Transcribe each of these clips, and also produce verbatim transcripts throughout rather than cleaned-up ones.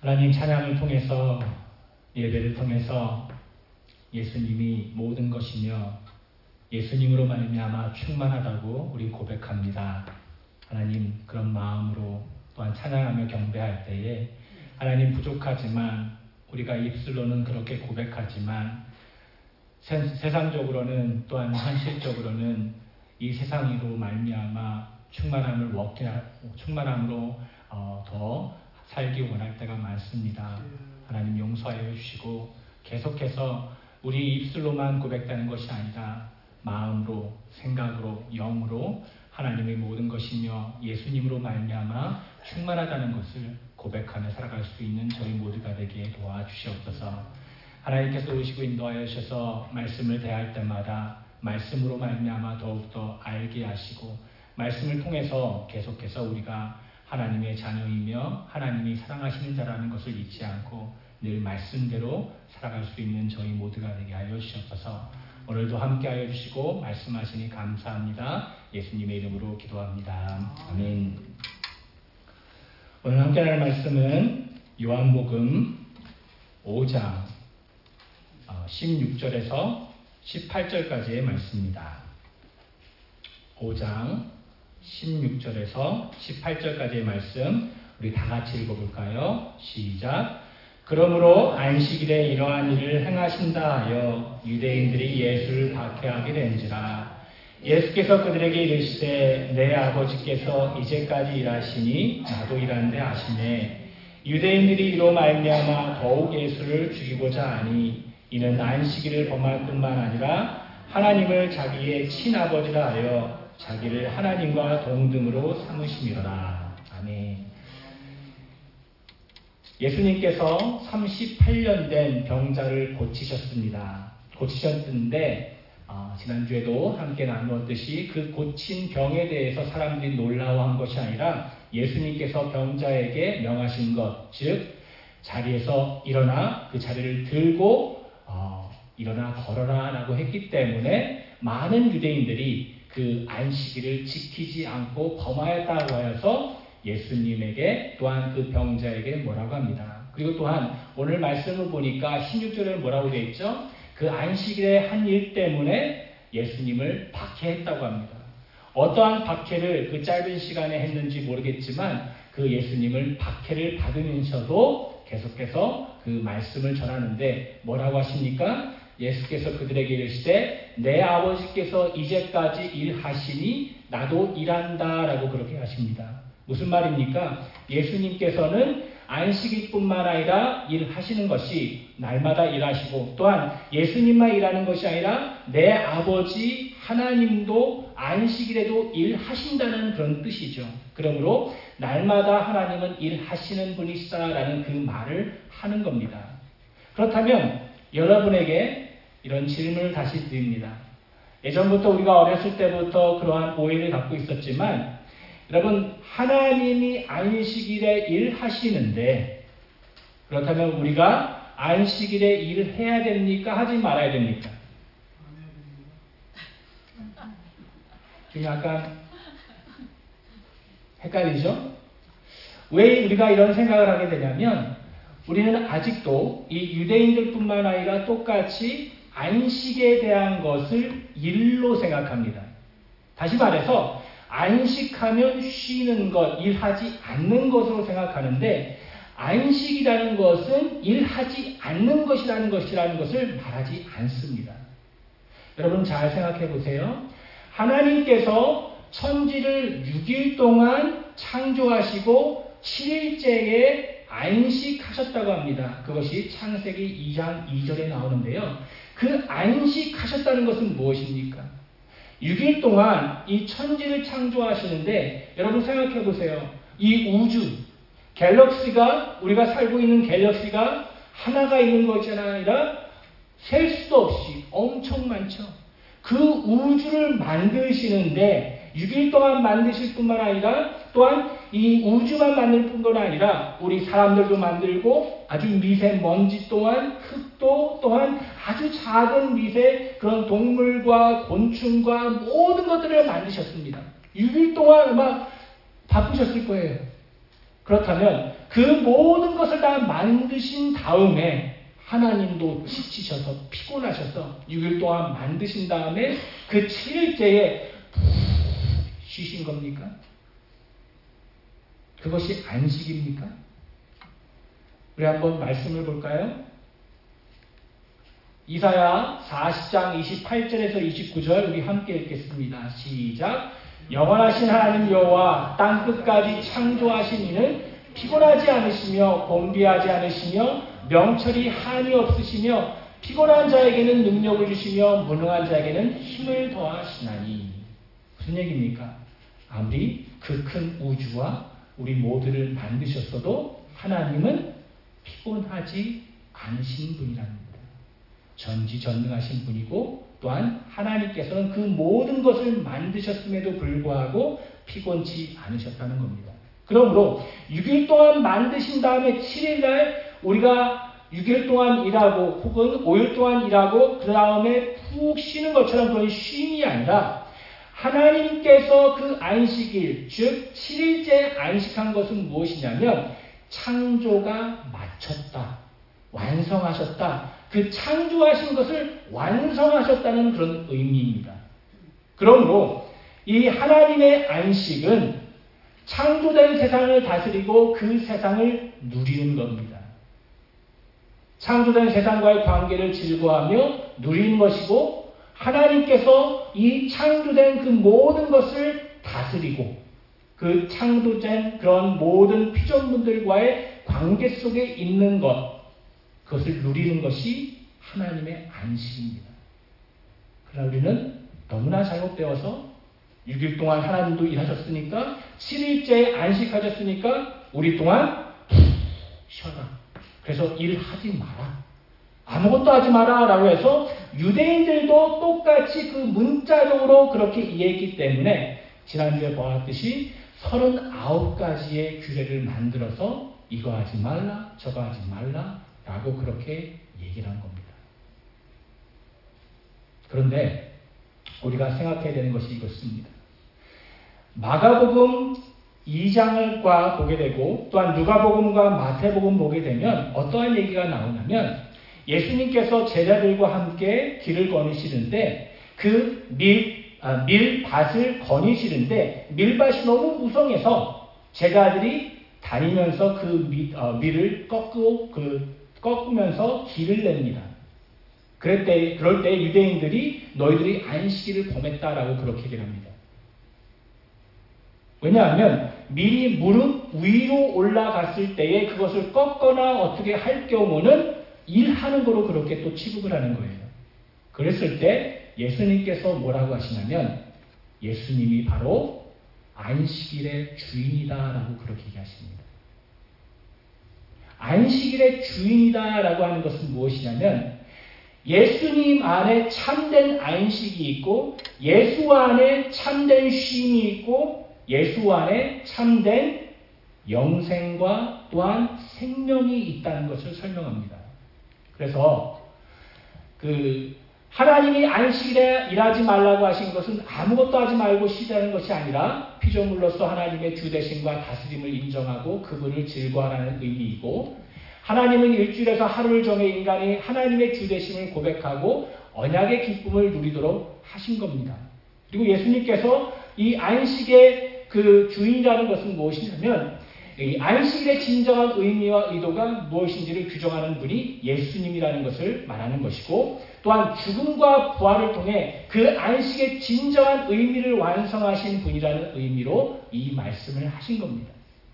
하나님, 찬양을 통해서, 예배를 통해서 예수님이 모든 것이며 예수님으로 말미암아 충만하다고 우리 고백합니다. 하나님, 그런 마음으로 또한 찬양하며 경배할 때에 하나님, 부족하지만 우리가 입술로는 그렇게 고백하지만 세, 세상적으로는 또한 현실적으로는 이 세상으로 말미암아 충만함을 먹게 충만함으로 어, 더 살기 원할 때가 많습니다. 하나님, 용서하여 주시고 계속해서 우리 입술로만 고백되는 것이 아니라 마음으로, 생각으로, 영으로 하나님의 모든 것이며 예수님으로 말미암아 충만하다는 것을 고백하며 살아갈 수 있는 저희 모두가 되게 도와주시옵소서. 하나님께서 오시고 인도하여 주셔서 말씀을 대할 때마다 말씀으로 말미암아 더욱더 알게 하시고 말씀을 통해서 계속해서 우리가 하나님의 자녀이며 하나님이 사랑하시는 자라는 것을 잊지 않고 늘 말씀대로 살아갈 수 있는 저희 모두가 되게 하여 주시옵소서. 오늘도 함께 하여 주시고 말씀하시니 감사합니다. 예수님의 이름으로 기도합니다. 아멘. 오늘 함께 할 말씀은 요한복음 오 장 십육 절에서 십팔 절까지의 말씀입니다. 오 장 십육 절에서 십팔 절까지의 말씀 우리 다 같이 읽어볼까요? 시작. 그러므로 안식일에 이러한 일을 행하신다 하여 유대인들이 예수를 박해하게 된지라. 예수께서 그들에게 이르시되 내 아버지께서 이제까지 일하시니 나도 일하는데 하시매 유대인들이 이로 말미암아 더욱 예수를 죽이고자 하니 이는 안식일을 범할 뿐만 아니라 하나님을 자기의 친아버지라 하여 자기를 하나님과 동등으로 삼으심이로라. 아멘. 예수님께서 삼십팔 년 된 병자를 고치셨습니다. 고치셨는데 어, 지난주에도 함께 나누었듯이 그 고친 병에 대해서 사람들이 놀라워한 것이 아니라 예수님께서 병자에게 명하신 것, 즉 자리에서 일어나 그 자리를 들고 어, 일어나 걸어라 라고 했기 때문에 많은 유대인들이 그 안식일을 지키지 않고 범하였다고 하여서 예수님에게 또한 그 병자에게 뭐라고 합니다. 그리고 또한 오늘 말씀을 보니까 십육 절에 뭐라고 되어 있죠? 그 안식일의 한 일 때문에 예수님을 박해했다고 합니다. 어떠한 박해를 그 짧은 시간에 했는지 모르겠지만 그 예수님을 박해를 받으면서도 계속해서 그 말씀을 전하는데 뭐라고 하십니까? 예수께서 그들에게 이르시되 내 아버지께서 이제까지 일하시니 나도 일한다 라고 그렇게 하십니다. 무슨 말입니까? 예수님께서는 안식일뿐만 아니라 일하시는 것이 날마다 일하시고 또한 예수님만 일하는 것이 아니라 내 아버지 하나님도 안식일에도 일하신다는 그런 뜻이죠. 그러므로 날마다 하나님은 일하시는 분이시다라는 그 말을 하는 겁니다. 그렇다면 여러분에게 이런 질문을 다시 드립니다. 예전부터 우리가 어렸을 때부터 그러한 오해를 갖고 있었지만 여러분, 하나님이 안식일에 일하시는데 그렇다면 우리가 안식일에 일을 해야 됩니까? 하지 말아야 됩니까? 지금 약간 헷갈리죠? 왜 우리가 이런 생각을 하게 되냐면 우리는 아직도 이 유대인들뿐만 아니라 똑같이 안식에 대한 것을 일로 생각합니다. 다시 말해서 안식하면 쉬는 것, 일하지 않는 것으로 생각하는데 안식이라는 것은 일하지 않는 것이라는 것이라는 것을 말하지 않습니다. 여러분 잘 생각해 보세요. 하나님께서 천지를 육 일 동안 창조하시고 칠 일째에 안식하셨다고 합니다. 그것이 창세기 이 장 이 절에 나오는데요. 그 안식하셨다는 것은 무엇입니까? 육 일 동안 이 천지를 창조하시는데 여러분 생각해 보세요. 이 우주, 갤럭시가 우리가 살고 있는 갤럭시가 하나가 있는 것이 아니라 셀 수도 없이 엄청 많죠. 그 우주를 만드시는데 육 일 동안 만드실 뿐만 아니라 또한 이 우주만 만들 뿐만 아니라 우리 사람들도 만들고 아주 미세먼지 또한 흙도 또한 아주 작은 미세 그런 동물과 곤충과 모든 것들을 만드셨습니다. 육 일 동안 아마 바쁘셨을 거예요. 그렇다면 그 모든 것을 다 만드신 다음에 하나님도 지치셔서 피곤하셔서 육 일 동안 만드신 다음에 그 칠 일째에 쉬신 겁니까? 그것이 안식입니까? 우리 한번 말씀을 볼까요? 이사야 사십 장 이십팔 절에서 이십구 절 우리 함께 읽겠습니다. 시작. 영원하신 하나님 여호와 땅 끝까지 창조하신 이는 피곤하지 않으시며 곤비하지 않으시며 명철이 한이 없으시며 피곤한 자에게는 능력을 주시며 무능한 자에게는 힘을 더하시나니. 무슨 얘기입니까? 아무리 그 큰 우주와 우리 모두를 만드셨어도 하나님은 피곤하지 않으신 분이랍니다. 전지전능하신 분이고 또한 하나님께서는 그 모든 것을 만드셨음에도 불구하고 피곤치 않으셨다는 겁니다. 그러므로 육 일 동안 만드신 다음에 칠 일날 우리가 육 일 동안 일하고 혹은 오 일 동안 일하고 그 다음에 푹 쉬는 것처럼 그런 쉼이 아니라 하나님께서 그 안식일, 즉 칠 일째 안식한 것은 무엇이냐면 창조가 마쳤다, 완성하셨다, 그 창조하신 것을 완성하셨다는 그런 의미입니다. 그러므로 이 하나님의 안식은 창조된 세상을 다스리고 그 세상을 누리는 겁니다. 창조된 세상과의 관계를 즐거워하며 누리는 것이고 하나님께서 이 창조된 그 모든 것을 다스리고 그 창조된 그런 모든 피조물들과의 관계 속에 있는 것, 그것을 누리는 것이 하나님의 안식입니다. 그러나 우리는 너무나 잘못되어서 육 일 동안 하나님도 일하셨으니까 칠 일째 안식하셨으니까 우리 동안 쉬어라. 그래서 일하지 마라. 아무것도 하지 마라 라고 해서 유대인들도 똑같이 그 문자적으로 그렇게 이해했기 때문에 지난주에 보았듯이 서른아홉 가지의 규례를 만들어서 이거 하지 말라, 저거 하지 말라 라고 그렇게 얘기를 한 겁니다. 그런데 우리가 생각해야 되는 것이 이것입니다. 마가복음 이 장과 보게 되고 또한 누가복음과 마태복음 보게 되면 어떠한 얘기가 나오냐면 예수님께서 제자들과 함께 길을 거니시는데 그 밀, 아, 밀밭을 거니시는데 밀밭이 너무 무성해서 제자들이 다니면서 그 밀, 어, 밀을 꺾고 그 꺾으면서 길을 냅니다. 그럴 때, 그럴 때 유대인들이 너희들이 안식일을 범했다라고 그렇게 얘기를 합니다. 왜냐하면 밀이 무릎 위로 올라갔을 때에 그것을 꺾거나 어떻게 할 경우는 일하는 거로 그렇게 또 취급을 하는 거예요. 그랬을 때 예수님께서 뭐라고 하시냐면 예수님이 바로 안식일의 주인이다라고 그렇게 얘기하십니다. 안식일의 주인이다라고 하는 것은 무엇이냐면 예수님 안에 참된 안식이 있고 예수 안에 참된 쉼이 있고 예수 안에 참된 영생과 또한 생명이 있다는 것을 설명합니다. 그래서 그 하나님이 안식일에 일하지 말라고 하신 것은 아무것도 하지 말고 쉬자는 것이 아니라 피조물로서 하나님의 주대심과 다스림을 인정하고 그분을 즐거워하라는 의미이고 하나님은 일주일에서 하루를 정해 인간이 하나님의 주대심을 고백하고 언약의 기쁨을 누리도록 하신 겁니다. 그리고 예수님께서 이 안식의 그 주인이라는 것은 무엇이냐면 이 안식일의 진정한 의미와 의도가 무엇인지를 규정하는 분이 예수님이라는 것을 말하는 것이고 또한 죽음과 부활을 통해 그 안식의 진정한 의미를 완성하신 분이라는 의미로 이 말씀을 하신 겁니다.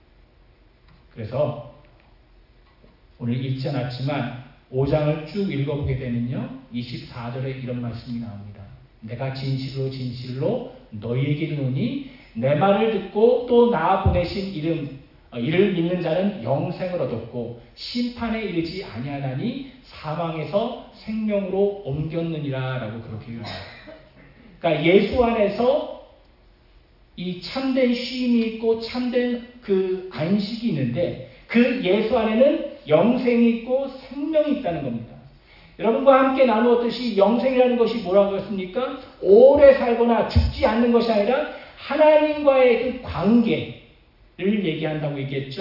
그래서 오늘 읽지 않았지만 오 장을 쭉 읽어보게 되면요. 이십사 절에 이런 말씀이 나옵니다. 내가 진실로 진실로 너희에게 이르노니 내 말을 듣고 또 나 보내신 이름 이를 믿는 자는 영생을 얻었고 심판에 이르지 아니하나니 사망에서 생명으로 옮겼느니라 라고 그렇게 얘기합니다. 그러니까 예수 안에서 이 참된 쉼이 있고 참된 그 안식이 있는데 그 예수 안에는 영생이 있고 생명이 있다는 겁니다. 여러분과 함께 나누었듯이 영생이라는 것이 뭐라고 했습니까? 오래 살거나 죽지 않는 것이 아니라 하나님과의 그 관계를 얘기한다고 얘기했죠.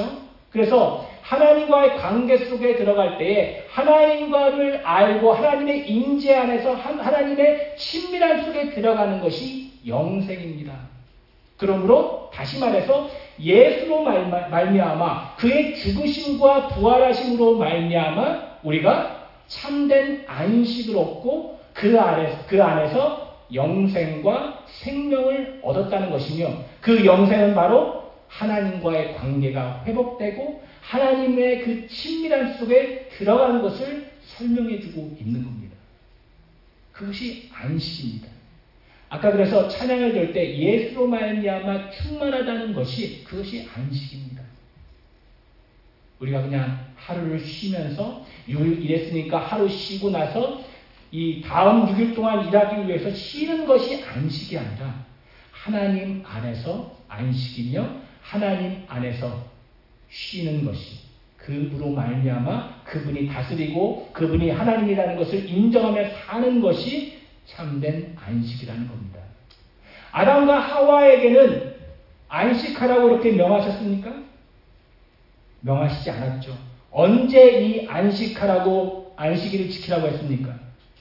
그래서 하나님과의 관계 속에 들어갈 때에 하나님과를 알고 하나님의 임재 안에서 하나님의 친밀함 속에 들어가는 것이 영생입니다. 그러므로 다시 말해서 예수로 말미암아 그의 죽으심과 부활하심으로 말미암아 우리가 참된 안식을 얻고 그 안에서, 그 안에서 영생과 생명을 얻었다는 것이며 그 영생은 바로 하나님과의 관계가 회복되고 하나님의 그 친밀함 속에 들어가는 것을 설명해주고 있는 겁니다. 그것이 안식입니다. 아까 그래서 찬양을 들 때 예수로 말미암아 충만하다는 것이 그것이 안식입니다. 우리가 그냥 하루를 쉬면서 육 일 일했으니까 하루 쉬고 나서 이 다음 육 일 동안 일하기 위해서 쉬는 것이 안식이 아니라 하나님 안에서 안식이며 하나님 안에서 쉬는 것이 그분으로 말미암아 그분이 다스리고 그분이 하나님이라는 것을 인정하며 사는 것이 참된 안식이라는 겁니다. 아담과 하와에게는 안식하라고 이렇게 명하셨습니까? 명하시지 않았죠. 언제 이 안식하라고 안식일을 지키라고 했습니까?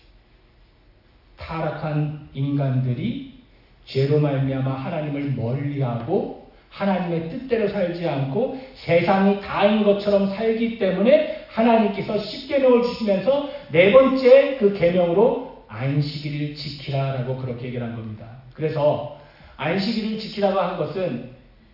타락한 인간들이 죄로 말미암아 하나님을 멀리하고 하나님의 뜻대로 살지 않고 세상이 다인 것처럼 살기 때문에 하나님께서 십계명을 주시면서 네 번째 그 계명으로 안식일을 지키라라고 그렇게 얘기를 한 겁니다. 그래서 안식일을 지키라고 한 것은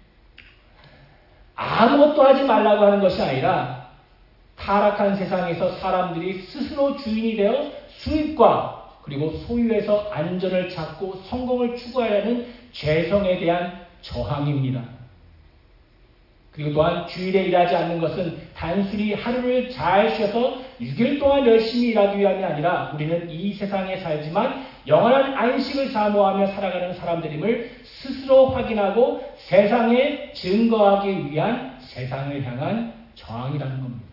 아무것도 하지 말라고 하는 것이 아니라 타락한 세상에서 사람들이 스스로 주인이 되어 수입과 그리고 소유에서 안전을 찾고 성공을 추구하려는 죄성에 대한 저항입니다. 그리고 또한 주일에 일하지 않는 것은 단순히 하루를 잘 쉬어서 육 일 동안 열심히 일하기 위함이 아니라 우리는 이 세상에 살지만 영원한 안식을 사모하며 살아가는 사람들임을 스스로 확인하고 세상에 증거하기 위한 세상을 향한 저항이라는 겁니다.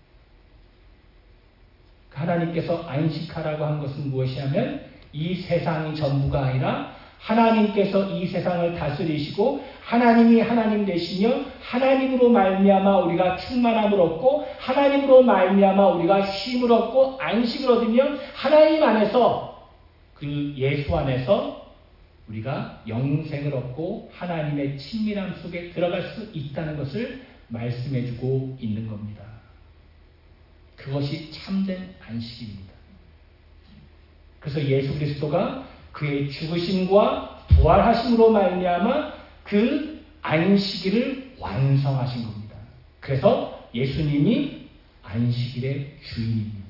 하나님께서 안식하라고 한 것은 무엇이냐면 이 세상이 전부가 아니라 하나님께서 이 세상을 다스리시고 하나님이 하나님 되시며 하나님으로 말미암아 우리가 충만함을 얻고 하나님으로 말미암아 우리가 쉼을 얻고 안식을 얻으며 하나님 안에서 그 예수 안에서 우리가 영생을 얻고 하나님의 친밀함 속에 들어갈 수 있다는 것을 말씀해주고 있는 겁니다. 그것이 참된 안식입니다. 그래서 예수 그리스도가 그의 죽으심과 부활하심으로 말미암아 그 안식일을 완성하신 겁니다. 그래서 예수님이 안식일의 주인입니다.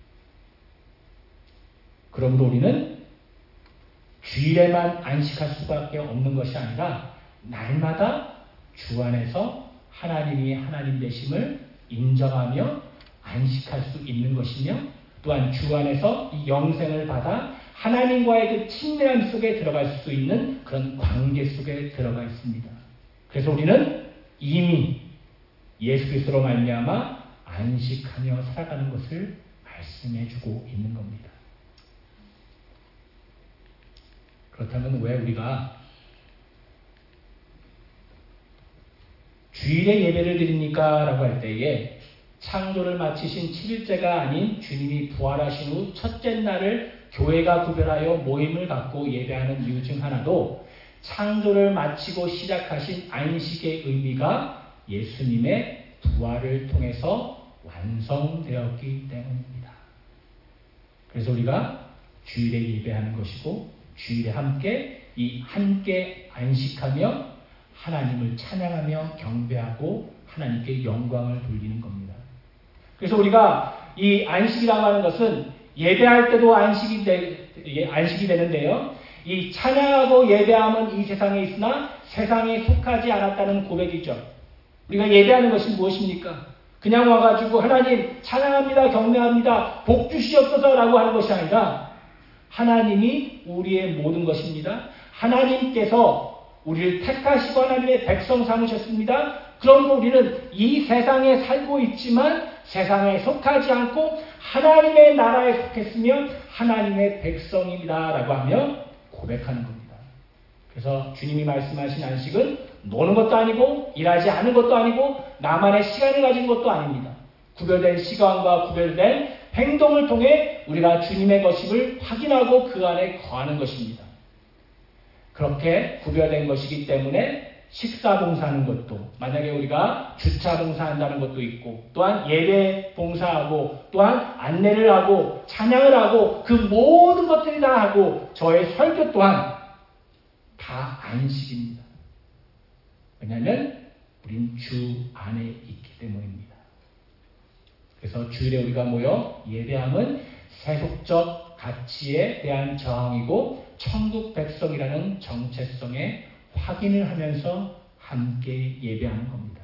그러므로 우리는 주일에만 안식할 수밖에 없는 것이 아니라 날마다 주 안에서 하나님이 하나님 되심을 인정하며 안식할 수 있는 것이며 또한 주 안에서 이 영생을 받아 하나님과의 그 친밀함 속에 들어갈 수 있는 그런 관계 속에 들어가 있습니다. 그래서 우리는 이미 예수 그리스도로 말미암아 안식하며 살아가는 것을 말씀해주고 있는 겁니다. 그렇다면 왜 우리가 주일에 예배를 드립니까? 라고 할 때에 창조를 마치신 칠 일째가 아닌 주님이 부활하신 후 첫째 날을 교회가 구별하여 모임을 갖고 예배하는 이유 중 하나도 창조를 마치고 시작하신 안식의 의미가 예수님의 부활을 통해서 완성되었기 때문입니다. 그래서 우리가 주일에 예배하는 것이고 주일에 함께 이 함께 안식하며 하나님을 찬양하며 경배하고 하나님께 영광을 돌리는 겁니다. 그래서 우리가 이 안식이라고 하는 것은 예배할 때도 안식이, 되, 안식이 되는데요. 이 찬양하고 예배함은 이 세상에 있으나 세상에 속하지 않았다는 고백이죠. 우리가 예배하는 것이 무엇입니까? 그냥 와가지고 하나님 찬양합니다, 경배합니다, 복 주시옵소서라고 하는 것이 아니라 하나님이 우리의 모든 것입니다. 하나님께서 우리를 택하시고 하나님의 백성 삼으셨습니다. 그러므로 우리는 이 세상에 살고 있지만 세상에 속하지 않고 하나님의 나라에 속했으며 하나님의 백성입니다 라고 하며 고백하는 겁니다. 그래서 주님이 말씀하신 안식은 노는 것도 아니고 일하지 않은 것도 아니고 나만의 시간을 가진 것도 아닙니다. 구별된 시간과 구별된 행동을 통해 우리가 주님의 것임을 확인하고 그 안에 거하는 것입니다. 그렇게 구별된 것이기 때문에 식사 봉사하는 것도, 만약에 우리가 주차 봉사한다는 것도 있고, 또한 예배 봉사하고, 또한 안내를 하고, 찬양을 하고, 그 모든 것들이 다 하고, 저의 설교 또한 다 안식입니다. 왜냐하면 우린 주 안에 있기 때문입니다. 그래서 주일에 우리가 모여 예배함은 세속적 가치에 대한 저항이고 천국 백성이라는 정체성의 확인을 하면서 함께 예배하는 겁니다.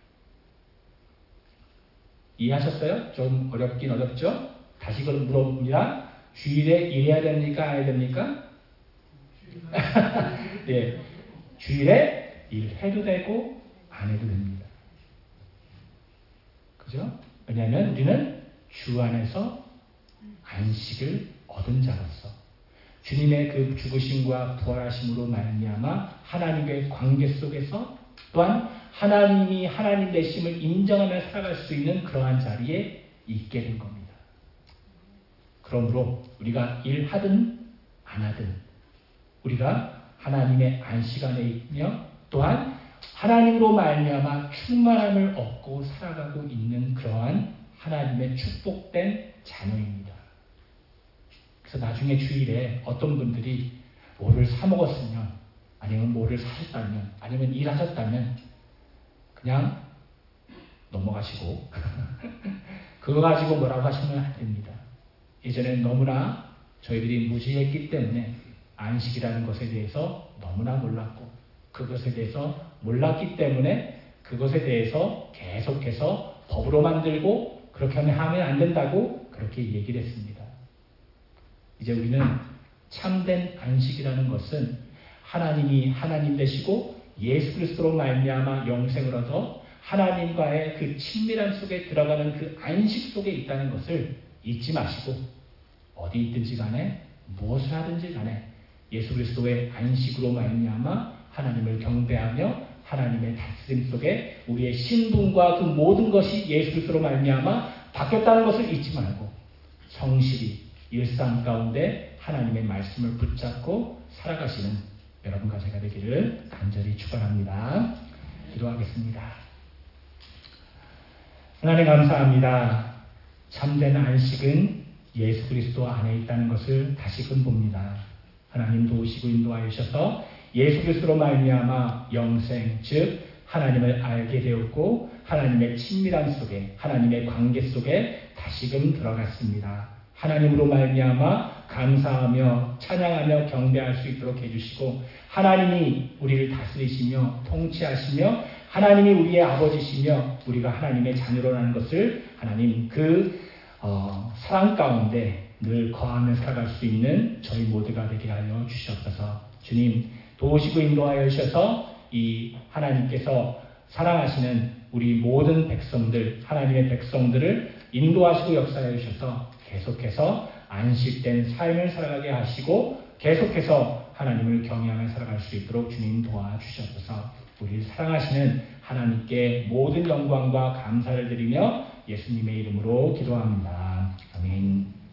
이해하셨어요? 좀 어렵긴 어렵죠? 다시 그걸 물어봅니다. 주일에 일해야 됩니까? 안 해야 됩니까? 네, 주일에 일해도 되고 안 해도 됩니다. 그죠? 왜냐하면 우리는 주 안에서 안식을 얻은 자로서 주님의 그 죽으심과 부활하심으로 말미암아 하나님의 관계 속에서 또한 하나님이 하나님 되심을 인정하며 살아갈 수 있는 그러한 자리에 있게 된 겁니다. 그러므로 우리가 일하든 안 하든 우리가 하나님의 안식 안에 있며 또한 하나님으로 말미암아 충만함을 얻고 살아가고 있는 그러한 하나님의 축복된 자녀입니다. 그래서 나중에 주일에 어떤 분들이 뭐를 사 먹었으면 아니면 뭐를 사셨다면 아니면 일하셨다면 그냥 넘어가시고 그거 가지고 뭐라고 하시면 안 됩니다. 예전에 너무나 저희들이 무지했기 때문에 안식이라는 것에 대해서 너무나 몰랐고 그것에 대해서 몰랐기 때문에 그것에 대해서 계속해서 법으로 만들고 그렇게 하면 하면 안 된다고 그렇게 얘기를 했습니다. 이제 우리는 참된 안식이라는 것은 하나님이 하나님 되시고 예수 그리스도로 말미암아 영생을 얻어 하나님과의 그 친밀함 속에 들어가는 그 안식 속에 있다는 것을 잊지 마시고 어디 있든지 간에 무엇을 하든지 간에 예수 그리스도의 안식으로 말미암아 하나님을 경배하며 하나님의 다스림 속에 우리의 신분과 그 모든 것이 예수 그리스도로 말미암아 바뀌었다는 것을 잊지 말고 성실히 일상 가운데 하나님의 말씀을 붙잡고 살아가시는 여러분과 제가 되기를 간절히 축원합니다. 기도하겠습니다. 하나님 감사합니다. 참된 안식은 예수 그리스도 안에 있다는 것을 다시금 봅니다. 하나님 도우시고 인도하여 주셔서 예수 그리스도로 말미암아 영생 즉 하나님을 알게 되었고 하나님의 친밀함 속에 하나님의 관계 속에 다시금 들어갔습니다. 하나님으로 말미암아 감사하며 찬양하며 경배할 수 있도록 해주시고 하나님이 우리를 다스리시며 통치하시며 하나님이 우리의 아버지시며 우리가 하나님의 자녀로라는 것을 하나님 그 어, 사랑 가운데 늘 거하며 살아갈 수 있는 저희 모두가 되게 하여 주시옵소서. 주님 도우시고 인도하여 주셔서 이 하나님께서 사랑하시는 우리 모든 백성들 하나님의 백성들을 인도하시고 역사해 주셔서 계속해서 안식된 삶을 살아가게 하시고 계속해서 하나님을 경외하며 살아갈 수 있도록 주님 도와주셔서 우리를 사랑하시는 하나님께 모든 영광과 감사를 드리며 예수님의 이름으로 기도합니다. 아멘.